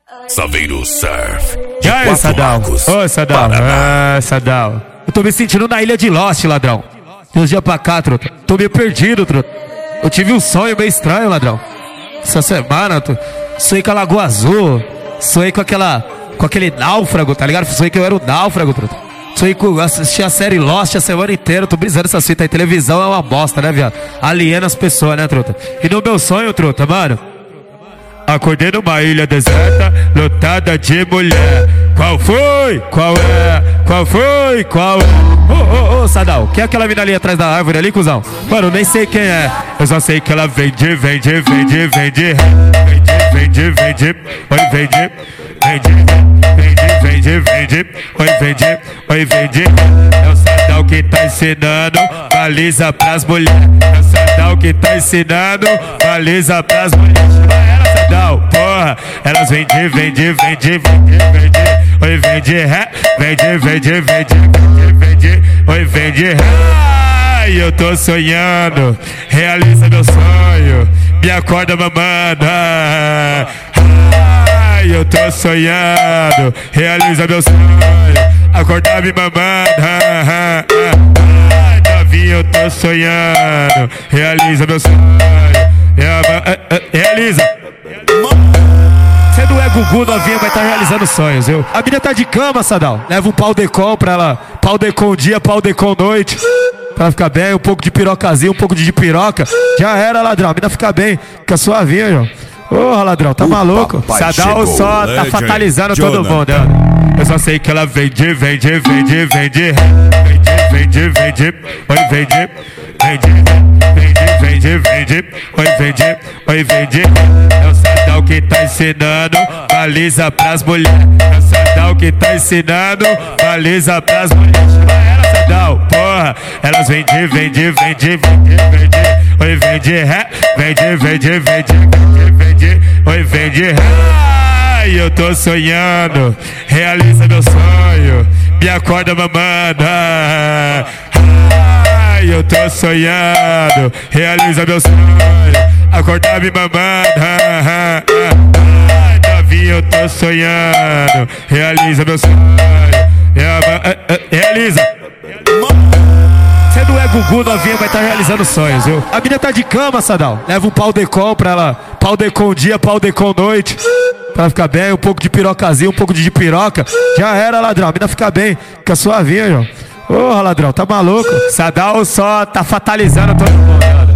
Saveiro Surf. E aí, Sadal? Ô, Sadal. Sadal. Eu tô me sentindo na ilha de Lost, ladrão. De uns dias pra cá, truta. Tô meio perdido, truta. Eu tive um sonho meio estranho, ladrão. Essa semana, sonhei com a Lagoa Azul. Sonhei com aquele náufrago, tá ligado? Sonhei que eu era o náufrago, truta. Sonhei com assisti a série Lost a semana inteira. Tô brisando essa fita aí. Televisão é uma bosta, né, viado? Aliena as pessoas, né, truta? E no meu sonho, truta, mano, acordei numa ilha deserta, lotada de mulher. Qual foi? Qual é? Qual foi? Qual é? Ô, Sadal, quem é aquela mina ali atrás da árvore ali, cuzão? Mano, eu nem sei quem é. Eu só sei que ela vende. Oi, vende. Oi, vende. É o Sadal que tá ensinando baliza pras mulheres. É o Sadal que tá ensinando baliza pras mulheres. Sadal, porra, elas vende. Oi, vende. Oi, vende. Ai, eu tô sonhando, realiza meu sonho, me acorda mamanda. Ai, eu tô sonhando, realiza meu sonho, acordar me mamanda. Ai, novinho, eu tô sonhando, realiza meu sonho, realiza. Você não é Gugu, novinha, mas tá realizando sonhos, viu? A menina tá de cama, Sadal. Leva um pau decom pra ela. Pau decom dia, pau decom noite. Pra ela ficar bem, um pouco de pirocazinha, um pouco de piroca. Já era, ladrão. A menina fica bem, fica suavinha, João. Porra, ladrão, tá maluco? Sadal só tá fatalizando todo mundo, né? Eu só sei que ela vende. Oi, vende. Oi, vende. É o Sadal que tá ensinando baliza pras mulheres. É o Sadal que tá ensinando baliza pras mulheres. Ela, Sadal, porra, elas vende. Oi, vende. Oi, vende. Ai, eu tô sonhando, realiza meu sonho, me acorda mamanda. Ai, eu tô sonhando, realiza meu sonho, acordar me mamanda. Ai, novinho, eu tô sonhando, realiza meu sonho, realiza. Você não é Gugu, novinha, mas tá realizando sonhos, viu? A menina tá de cama, Sadal. Leva um pau decom pra ela. Pau decom dia, pau decom noite. Pra ela ficar bem, um pouco de pirocazinha, um pouco de piroca. Já era, ladrão. A menina fica bem, fica suavinha, João. Porra, ladrão, tá maluco? Sadal só tá fatalizando todo mundo,